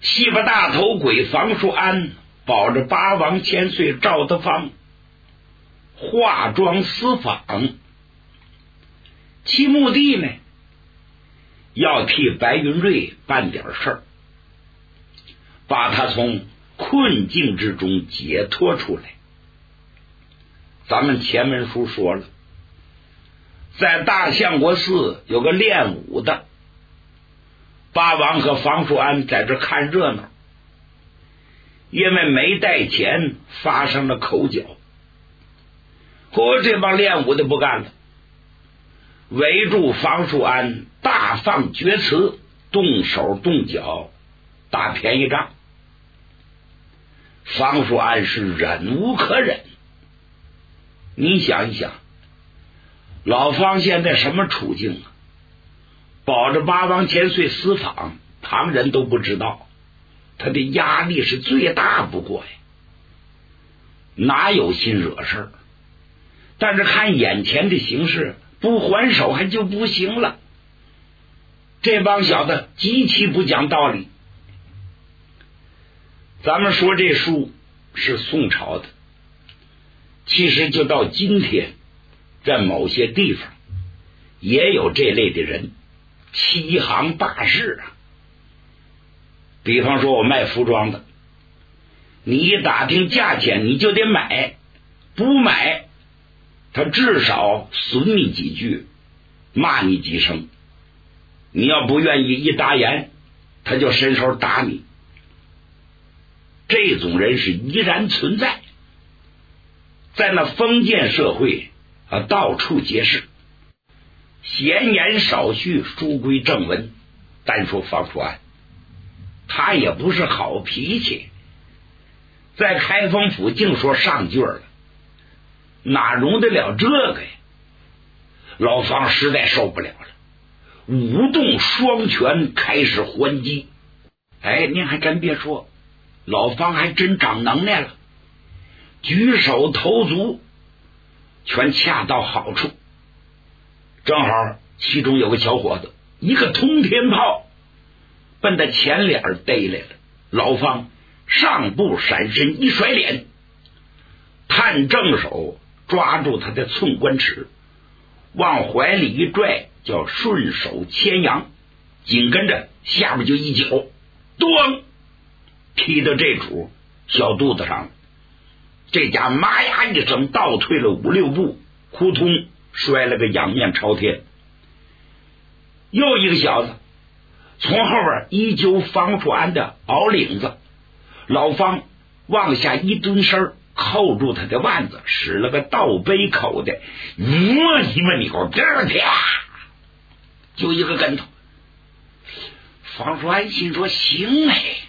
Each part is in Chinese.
西巴大头鬼房叔安保着八王千岁赵德芳化妆私访，其目的呢，要替白云瑞办点事儿，把他从困境之中解脱出来。咱们前文书说了，在大相国寺有个练武的，八王和房叔安在这看热闹，因为没带钱发生了口角。这帮练武的不干了，围住房叔安，大放厥词，动手动脚，打便宜仗。房叔安是忍无可忍。你想一想，老方现在什么处境啊？保着八王千岁私访，旁人都不知道，他的压力是最大不过呀，哪有心惹事儿？但是看眼前的形势，不还手还就不行了。这帮小子极其不讲道理。咱们说这书是宋朝的，其实就到今天，在某些地方也有这类的人，欺行霸市啊。比方说我卖服装的，你一打听价钱你就得买，不买他至少损你几句，骂你几声，你要不愿意一答言，他就伸手打你。这种人是依然存在，在那封建社会到处皆是。闲言少叙，书归正文。单说房叔安，他也不是好脾气，在开封府净说上句了，哪容得了这个呀？老方实在受不了了，舞动双拳开始还击。您还真别说，老方还真长能耐了，举手投足全恰到好处。正好其中有个小伙子，一个通天炮奔他前脸逮来了，老方上步闪身一甩脸，探正手抓住他的寸关尺，往怀里一拽，叫顺手牵羊，紧跟着下边就一脚，咣踢到这主小肚子上了。这家妈呀一声倒退了5、6步，扑通摔了个仰面朝天。又一个小子从后边一揪房叔安的袄领子，老方往下一蹲身，扣住他的腕子，使了个倒背口的，你狗就一个跟头。房叔安心说行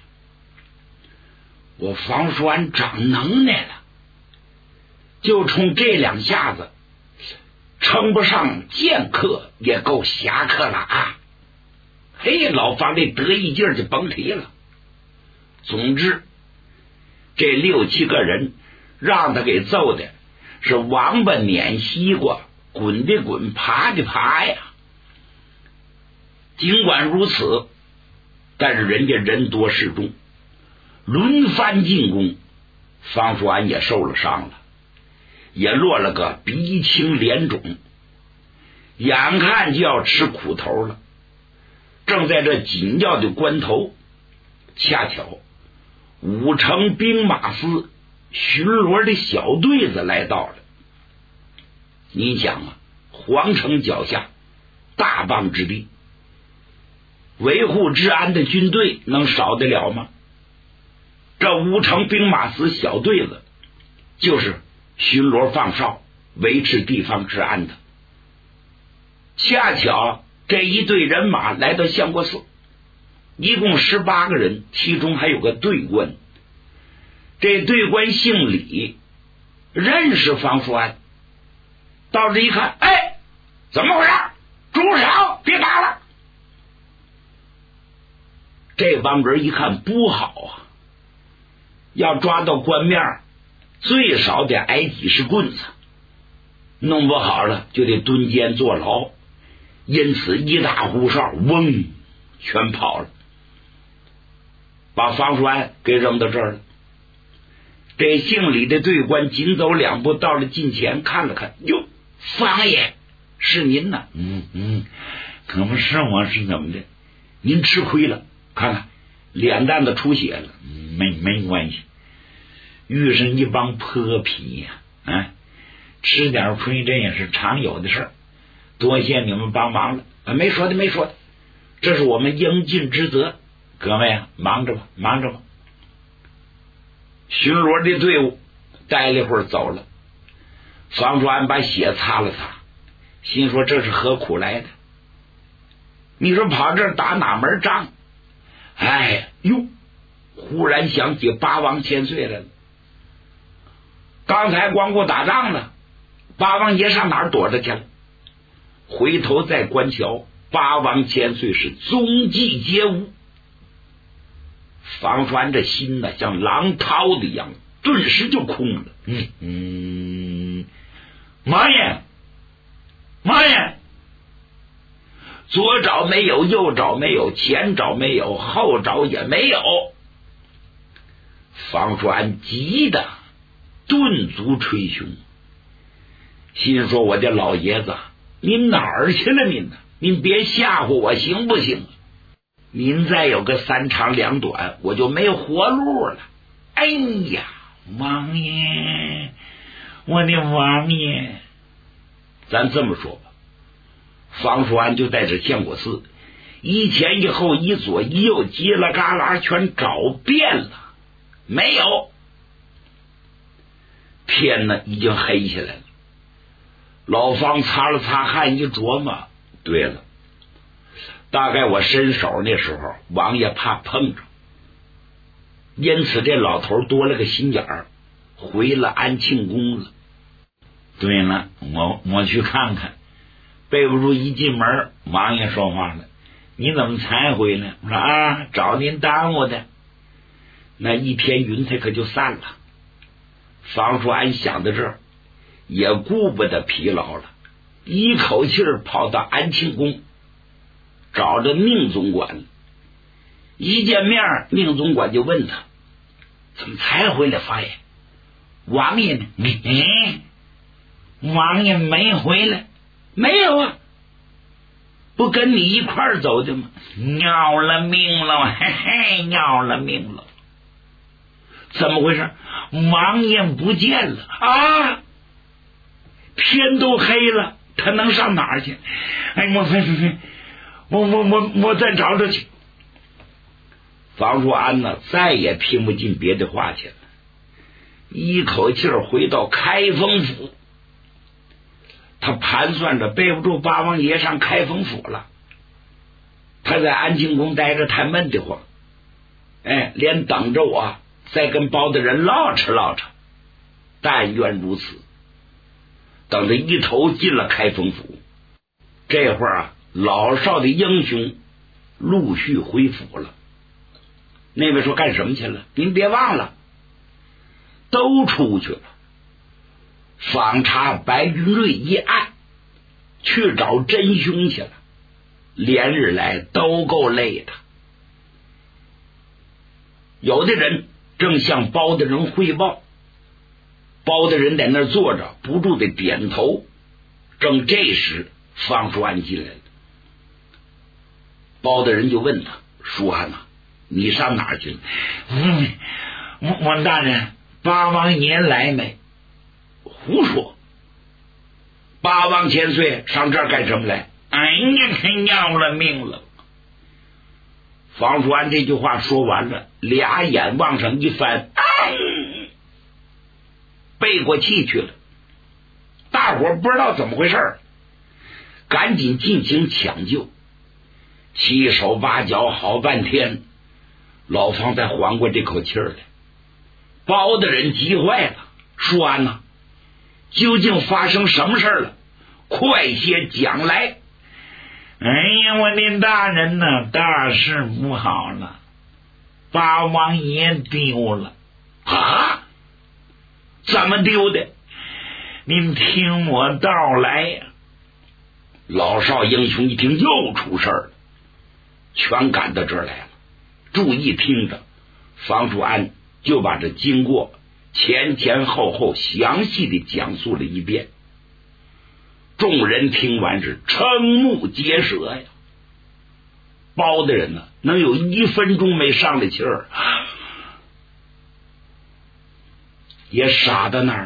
我房叔安长能耐了，就冲这2下子称不上剑客也够侠客了啊！老方这得意劲儿就甭提了。总之这6、7个人让他给揍的是王八撵西瓜，滚的滚，爬的爬呀。尽管如此，但是人家人多势众，轮番进攻，房叔安也受了伤了，也落了个鼻青脸肿，眼看就要吃苦头了。正在这紧要的关头，恰巧5城兵马司巡逻的小队子来到了。你想啊，皇城脚下大棒之地，维护治安的军队能少得了吗？这5城兵马司小队子就是巡逻放哨，维持地方治安的。恰巧这一队人马来到相国寺，一共18个人，其中还有个队官。这队官姓李，认识房叔安，到这一看，怎么回事？住手，别打了！这帮人一看不好啊，要抓到官面最少得挨几十棍子，弄不好了就得蹲监坐牢。因此一打呼哨，嗡，全跑了。 把房叔安给扔到这儿了。这姓李的队官紧走2步，到了近前看了看，哟，房爷是您呐？ 可不是我，是怎么的？ 您吃亏了，看看脸蛋子出血了。 没关系，遇上一帮泼皮呀，吃点亏这也是常有的事儿，多谢你们帮忙了。 没说的，这是我们应尽之责。 各位啊，忙着吧。 巡逻的队伍待了一会儿走了，房叔安把血擦了擦，心说这是何苦来的？你说跑这儿打哪门仗？忽然想起八王千岁来了。刚才光顾打仗了，八王爷上哪儿躲着去了？回头再观瞧，八王千岁是踪迹皆无。房叔这心呢，像狼掏的一样，顿时就空了。 妈耶！ 左找没有，右找没有，前找没有，后找也没有。房叔安急得顿足捶胸，心说我的老爷子，您哪儿去了您呢？您别吓唬我行不行？您再有个3长2短，我就没活路了。哎呀， 王爷，我的王爷， 咱这么说吧，房叔安就在这相国寺一前一后一左一右叽啦嘎啦全找遍了，没有。天呢已经黑下来了，老方擦了擦汗，一琢磨，对了，大概我伸手那时候王爷怕碰着，因此这老头多了个心眼儿，回了安庆宫了。 对了，我去看看，背不住一进门王爷说话了，你怎么才回来？我说找您耽误的。 那一片云彩可就散了。房叔安想到这儿，也顾不得疲劳了，一口气跑到安庆宫，找着宁总管。一见面，宁总管就问他：怎么才回来，房爷？王爷呢？ 王爷没回来。 没有啊，不跟你一块儿走的吗？ 要了命了，要了命了！ 怎么回事？ 王爷不见了啊！天都黑了，他能上哪儿去？我再找找去。房叔安呢，再也听不进别的话去了，一口气回到开封府。他盘算着背不住八王爷上开封府了，他在安庆宫待着太闷得慌，连等着我再跟包大人唠扯，但愿如此。等他一头进了开封府，这会儿老少的英雄陆续回府了。那位说干什么去了？您别忘了，都出去了。访查白云瑞一案，去找真凶去了，连日来都够累的。有的人正向包大人汇报，包大人在那儿坐着，不住的点头。正这时，房叔安进来了。包大人就问他：叔安呐，你上哪儿去了？ 我大人，八王爷来没？ 胡说！八王千岁上这儿干什么来？ 要了命了！ 房叔安这句话说完了，俩眼往上一翻，背过气去了。大伙不知道怎么回事，赶紧进行抢救，七手八脚好半天，老方才缓过这口气来。包大人急坏了：叔安呐，究竟发生什么事了？快些讲来！ 我的大人呐，大事不好了，八王爷丢了。 啊？怎么丢的？ 您听我道来呀！ 老少英雄一听又出事了，全赶到这儿来了。注意听着， 方叔安就把这经过前前后后详细的讲述了一遍。众人听完是瞠目结舌呀，包大人呢，能有1分钟没上来气儿，也傻到那儿了。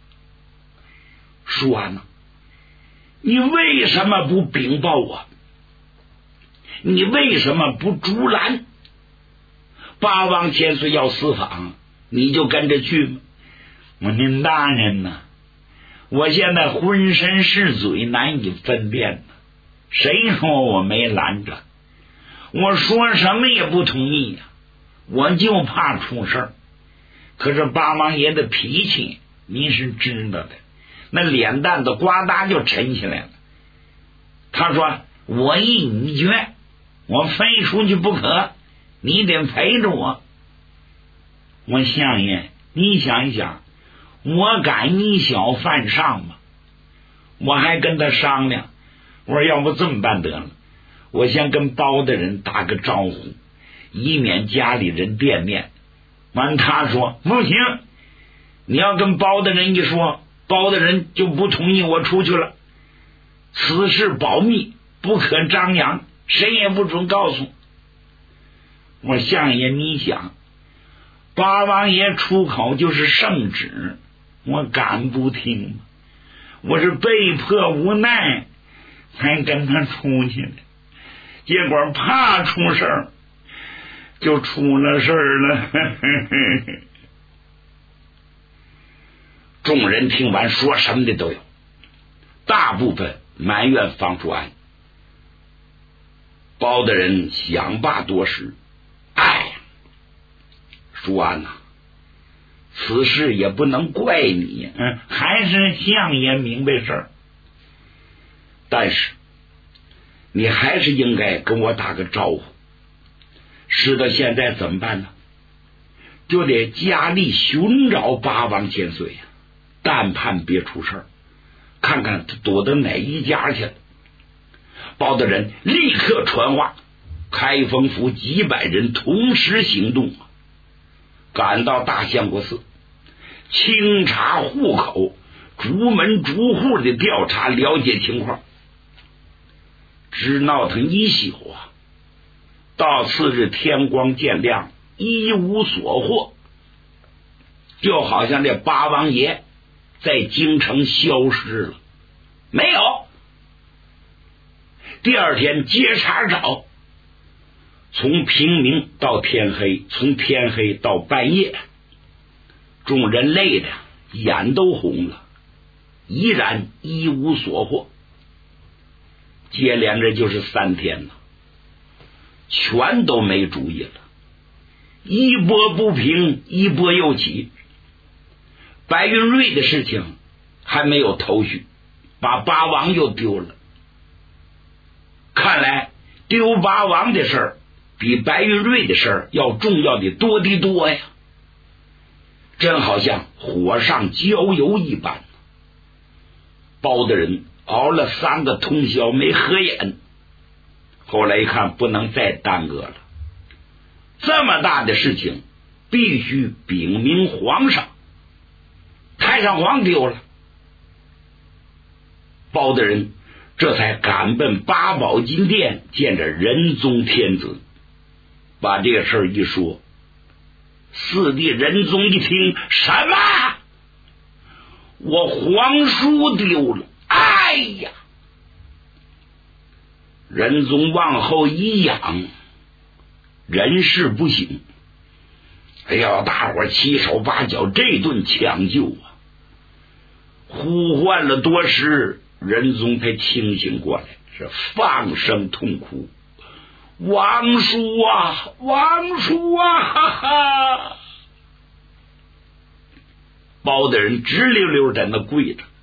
叔安呐，你为什么不禀报我？你为什么不阻拦？八王千岁要私访，你就跟着去吗？ 我您大人呐，我现在浑身是嘴，难以分辨呢。谁说我没拦着？我说什么也不同意呀，我就怕出事儿。可是八王爷的脾气您是知道的，那脸蛋子呱嗒就沉下来了。他说我意已决，我非出去不可，你得陪着我。我相爷，你想一想，我敢以小犯上吗？我还跟他商量，我说要不这么办得了，我先跟包大人打个招呼，以免家里人店面。完他说不行，你要跟包大人一说，包大人就不同意我出去了。此事保密，不可张扬，谁也不准告诉。我相爷，你想，八王爷出口就是圣旨，我敢不听吗？我是被迫无奈才跟他出去的，结果怕出事儿，就出了事儿了。 众人听完，说什么的都有，大部分埋怨方叔安。包大人想罢多时，哎，叔安呐，此事也不能怪你， 还是相爷明白事儿。 但是你还是应该跟我打个招呼。事到现在怎么办呢？就得加力寻找八王千岁呀，但盼别出事儿，看看他躲到哪一家去了。包大人立刻传话，开封府几百人同时行动，赶到大相国寺，清查户口，逐门逐户的调查了解情况。直闹腾一宿啊，到次日天光渐亮，一无所获，就好像这八王爷在京城消失了，没有。第二天接茬找，从平明到天黑，从天黑到半夜，众人累的眼都红了，依然一无所获。接连着就是3天了，全都没主意了，一波不平一波又起。白云瑞的事情还没有头绪，把八王又丢了。看来丢八王的事儿比白云瑞的事儿要重要的多得多呀，真好像火上浇油一般。包大人熬了3个通宵没合眼，后来一看不能再耽搁了，这么大的事情必须禀明皇上，太上皇丢了。包大人这才赶奔八宝金殿见着仁宗天子，把这个事儿一说。四弟仁宗一听，什么？我皇叔丢了！哎呀！仁宗往后一仰，人事不省。哎呀，大伙七手八脚这顿抢救啊，呼唤了多时，仁宗才清醒过来，是放声痛哭：“王叔啊，王叔啊！”哈哈！包大人直溜溜在那跪着。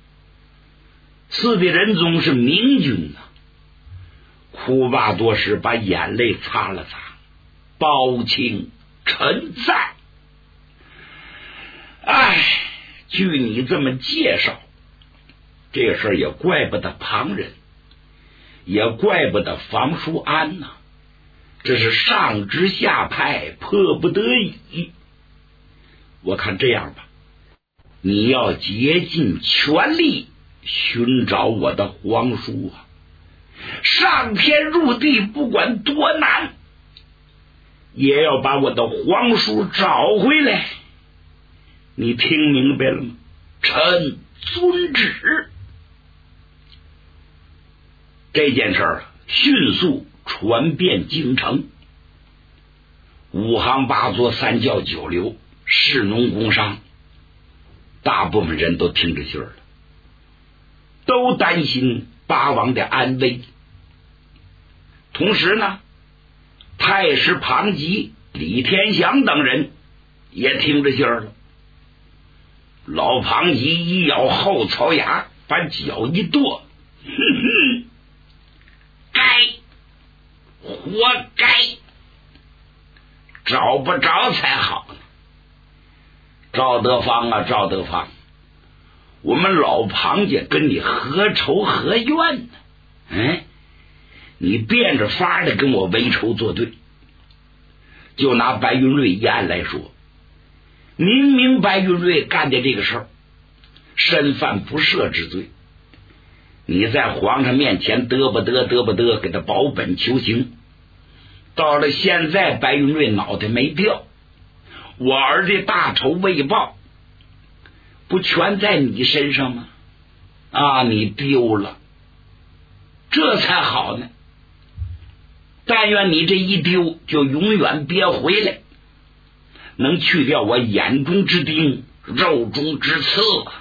四弟仁宗是明君呐，哭罢多时，把眼泪擦了擦：“包卿臣在。哎，据你这么介绍，这事儿也怪不得旁人，也怪不得房叔安呐。 这是上至下派迫不得已。我看这样吧，你要竭尽全力寻找我的皇叔啊，上天入地不管多难，也要把我的皇叔找回来。你听明白了吗？臣遵旨。这件事儿迅速传遍京城，五行八作、三教九流、士农工商，大部分人都听着信儿了，都担心八王的安危。同时呢，太师庞吉、李天祥等人也听着信儿了。老庞吉一咬后槽牙，把脚一跺，哼哼，活该，找不着才好呢。赵德芳啊，赵德芳，我们老庞家跟你何仇何怨呢？你变着法的跟我为仇作对。就拿白云瑞一案来说，明明白云瑞干的这个事儿身犯不赦之罪，你在皇上面前得不得给他保本求情，到了现在白云瑞脑袋没掉，我儿子大仇未报，不全在你身上吗？啊，你丢了，这才好呢。但愿你这一丢就永远别回来，能去掉我眼中之钉，肉中之刺。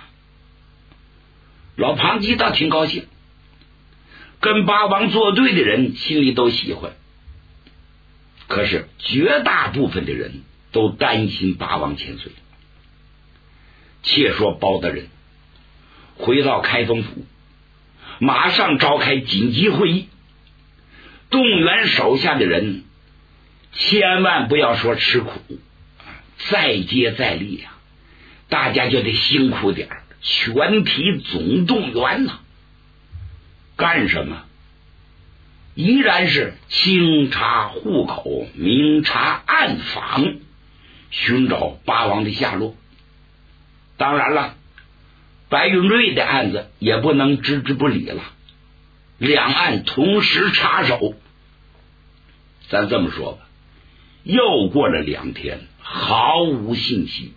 老庞吉倒挺高兴，跟八王作对的人心里都喜欢，可是绝大部分的人都担心八王千岁。且说包大人回到开封府，马上召开紧急会议，动员手下的人千万不要说吃苦，再接再厉啊，大家就得辛苦点儿，全体总动员呐。干什么？依然是清查户口，明察暗访，寻找八王的下落。当然了，白云瑞的案子也不能置之不理了，两案同时插手。咱这么说吧，又过了2天，毫无信息。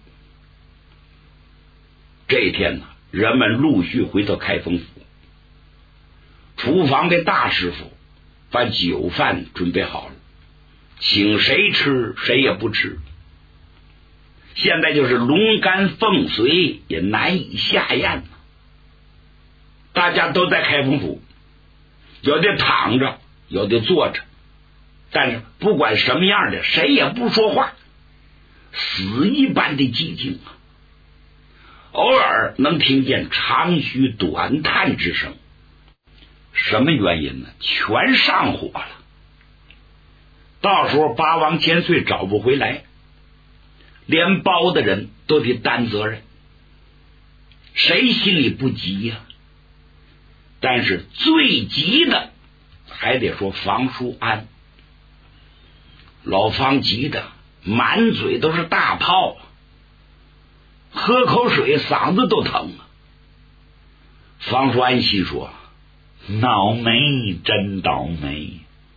这一天呢，人们陆续回到开封府，厨房的大师傅把酒饭准备好了，请谁吃谁也不吃。现在就是龙肝凤髓也难以下咽，大家都在开封府，有的躺着，有的坐着，但是不管什么样的，谁也不说话，死一般的寂静啊。偶尔能听见长吁短叹之声，什么原因呢？全上火了。到时候八王千岁找不回来，连包的人都得担责任，谁心里不急呀？但是最急的还得说房叔安。老方急的满嘴都是大泡，喝口水嗓子都疼了。房叔安心说，倒霉，真倒霉。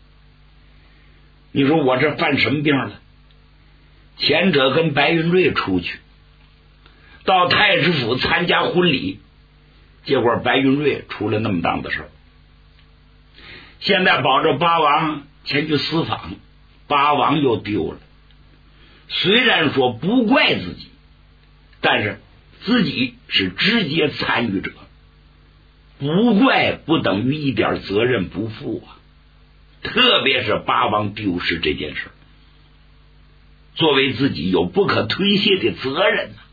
你说我这犯什么病了？前者跟白云瑞出去到太师府参加婚礼，结果白云瑞出了那么档子事儿。现在保着八王前去私访，八王又丢了。虽然说不怪自己，但是自己是直接参与者，不怪不等于一点责任不负啊。特别是八王丢失这件事，作为自己有不可推卸的责任呢。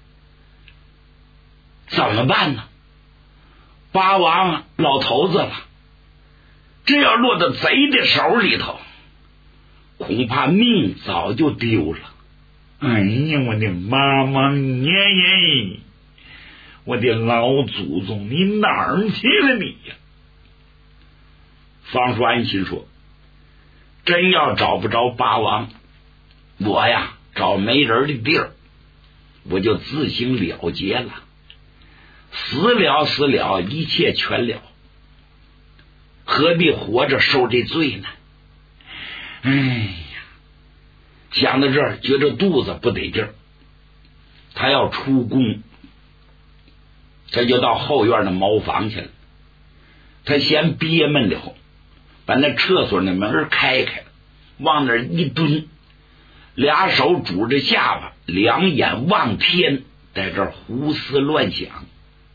怎么办呢？八王老头子了，这要落到贼的手里头，恐怕命早就丢了。哎呀，我的妈妈爷爷，我的老祖宗，你哪儿去了你呀？方叔安心说， 真要找不着八王，我呀找没人的地儿，我就自行了结了，死了，一切全了，何必活着受这罪呢？哎呀，想到这儿，觉着肚子不得劲儿，他要出宫，他就到后院的茅房去了。他先憋闷了，把那厕所的门开了，往那儿一蹲，俩手拄着下巴，两眼望天，在这儿胡思乱想。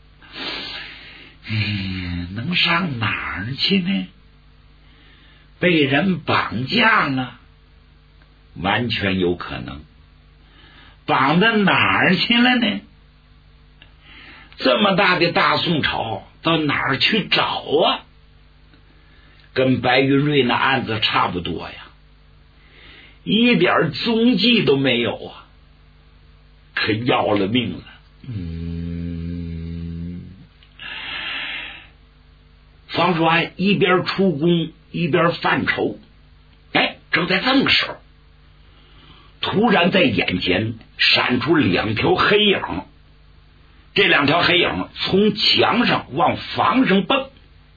能上哪儿去呢？被人绑架了，完全有可能。绑到哪儿去了呢？这么大的大宋朝，到哪儿去找啊？跟白云瑞那案子差不多呀，一点踪迹都没有啊，可要了命了。方叔安一边出宫一边犯愁，正在这个时候，突然在眼前闪出两条黑影，这两条黑影从墙上往房上蹦，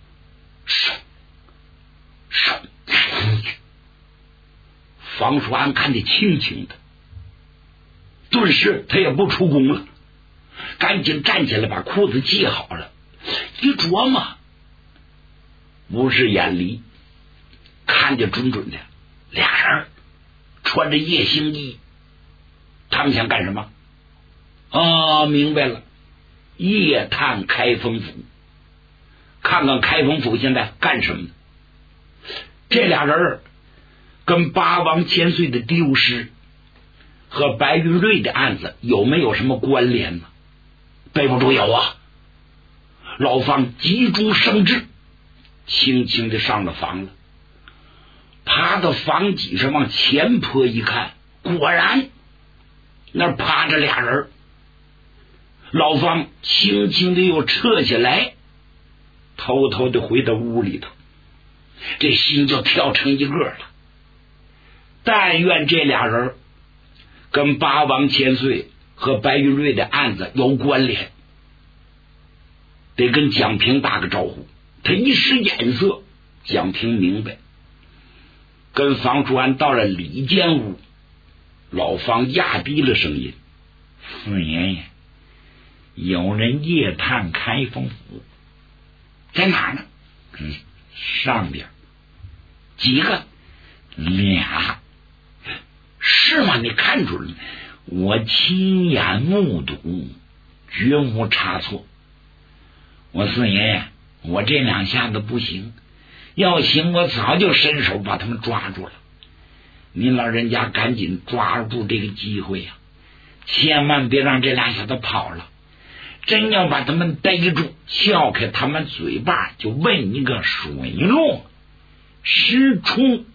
方叔安看得清清的，顿时他也不出宫了，赶紧站起来把裤子系好了，一琢磨，不是眼离，看得准准的，俩人穿着夜行衣，他们想干什么？明白了，夜探开封府，看看开封府现在干什么呢？这俩人跟八王千岁的丢失和白云瑞的案子有没有什么关联呢？备不住有啊。老方急中生智，轻轻的上了房了，爬到房脊上往前坡一看，果然那趴着俩人。老方轻轻的又撤下来，偷偷的回到屋里头，这心就跳成一个了。但愿这俩人跟八王千岁和白云瑞的案子有关联，得跟蒋平打个招呼。他一使眼色，蒋平明白，跟房叔安到了里间屋，老方压低了声音：“四爷爷，有人夜探开封府，在哪儿呢？上边。几个？俩。是吗？你看准了？我亲眼目睹，绝无差错。我四爷爷，我这两下子不行，要行我早就伸手把他们抓住了。您老人家赶紧抓住这个机会呀，千万别让这俩小子跑了。真要把他们逮住，撬开他们嘴巴，就问一个水落石出。